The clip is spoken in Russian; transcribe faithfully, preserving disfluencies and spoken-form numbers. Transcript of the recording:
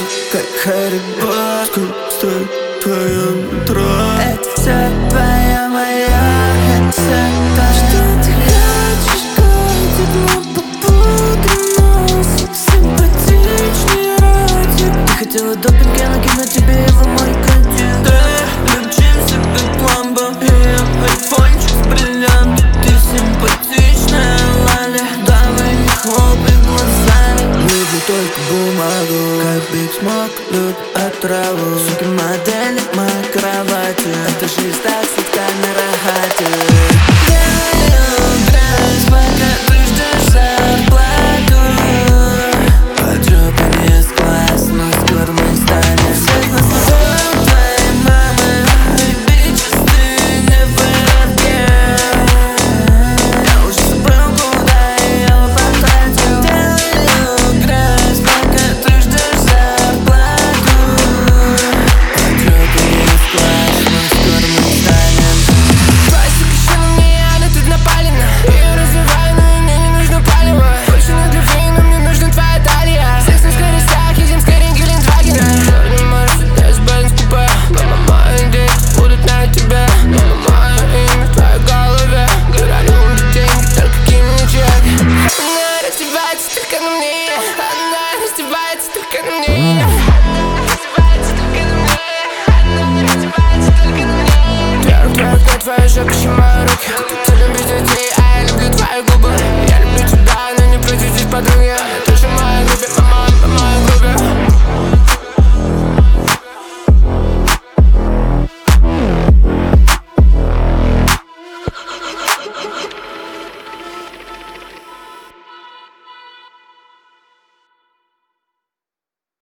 как Harry Potter. Сколько стоит твое метро? Это все твоя моя, это все твоя. Что ты хочешь, котик, но попутно симпатичный ротик. Ты хотела допинг, я накину тебе его мой контент. Да, любчимся как ламбо, и я айфончик с бриллиантом. Ты симпатичная, Лали, давай не хлопай глазами. Люблю только бумагу, как Биг Смок любит отраву. Суки модели в моей кровати, это жизнь так сладка на рахате.